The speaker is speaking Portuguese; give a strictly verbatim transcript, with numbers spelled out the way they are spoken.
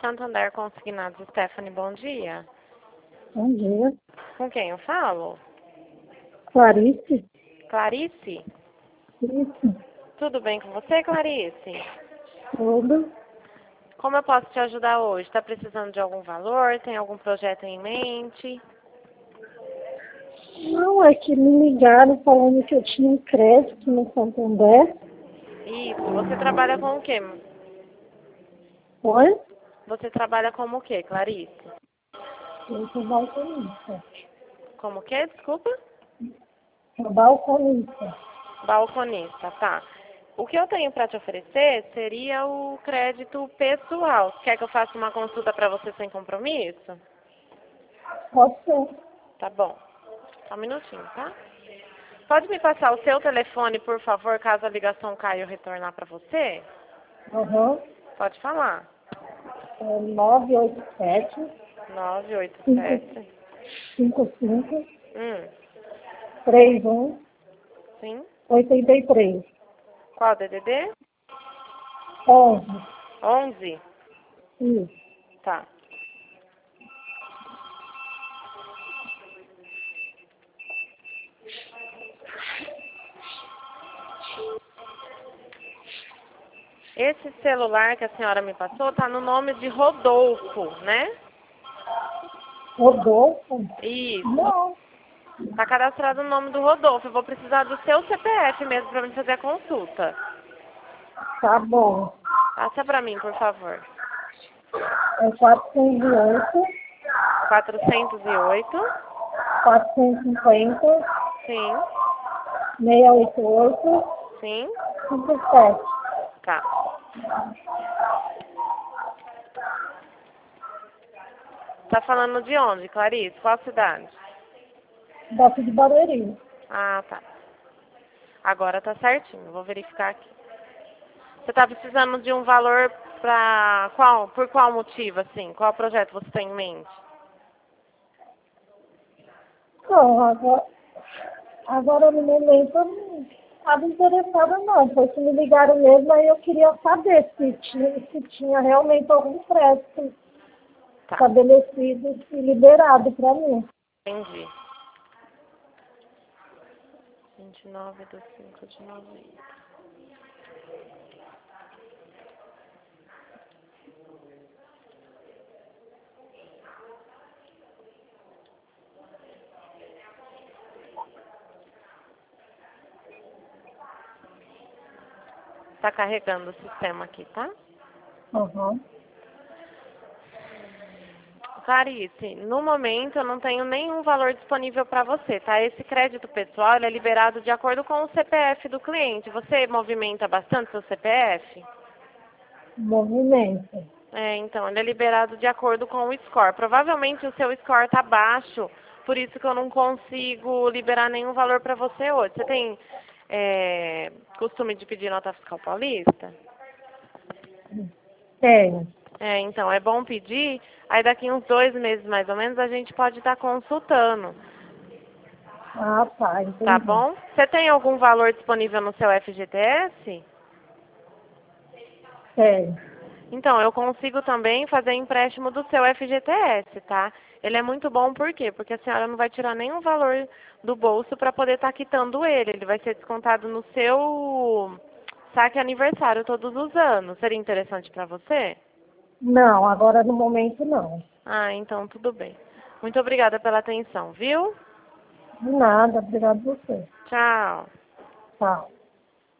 Santander Consignados. Stephanie, bom dia. Bom dia. Com quem eu falo? Clarice? Clarice? Isso. Tudo bem com você, Clarice? Tudo. Como eu posso te ajudar hoje? Está precisando de algum valor? Tem algum projeto em mente? Não, é que me ligaram falando que eu tinha um crédito no Santander. Isso. Você trabalha com o quê? Oi? Você trabalha como o quê, Clarice? Eu sou balconista. Como o quê? Desculpa? Sou balconista. Balconista, tá. O que eu tenho para te oferecer seria o crédito pessoal. Quer que eu faça uma consulta para você sem compromisso? Pode ser. Tá bom. Só um minutinho, tá? Pode me passar o seu telefone, por favor, caso a ligação caia e eu retornar para você? Aham. Pode falar. É nove oito sete, nove oito cinco sete. cinco, Hum, três um, sim. oito três. Qual D D D? onze. onze? Isso. Tá. Esse celular que a senhora me passou tá no nome de Rodolfo, né? Rodolfo? Isso. Não. Tá cadastrado o nome do Rodolfo. Eu vou precisar do seu C P F mesmo para mim fazer a consulta. Tá bom. Passa para mim, por favor. É quatrocentos e oito, quatrocentos e oito. quatrocentos e cinquenta, Sim. seiscentos e oitenta e oito, Sim. cinquenta e sete. Tá. Tá falando de onde, Clarice? Qual cidade? Daqui de Barueri. Ah, tá. Agora tá certinho. Vou verificar aqui. Você tá precisando de um valor pra qual? Por qual motivo, assim? Qual projeto você tem em mente? Não, agora, agora no momento eu não estava interessada não. Foi que me ligaram mesmo, aí eu queria saber se tinha, se tinha realmente algum crédito Tá. estabelecido e liberado para mim. Entendi. vinte e nove de cinco de novembro. Tá carregando o sistema aqui, tá? Uhum. Clarice, no momento eu não tenho nenhum valor disponível para você, tá? Esse crédito pessoal ele é liberado de acordo com o C P F do cliente. Você movimenta bastante seu C P F? Movimento. É, então, ele é liberado de acordo com o score. Provavelmente o seu score está baixo, por isso que eu não consigo liberar nenhum valor para você hoje. Você tem é, costume de pedir nota fiscal paulista? Tenho. É, então, é bom pedir, aí daqui uns dois meses mais ou menos a gente pode estar consultando, Ah, tá, tá entendi. bom? Você tem algum valor disponível no seu F G T S? Tenho. Então, eu consigo também fazer empréstimo do seu F G T S, tá? Ele é muito bom, por quê? Porque a senhora não vai tirar nenhum valor do bolso para poder estar quitando ele. Ele vai ser descontado no seu saque aniversário todos os anos. Seria interessante para você? Não, agora no momento não. Ah, então tudo bem. Muito obrigada pela atenção, viu? De nada, obrigado a você. Tchau. Tchau.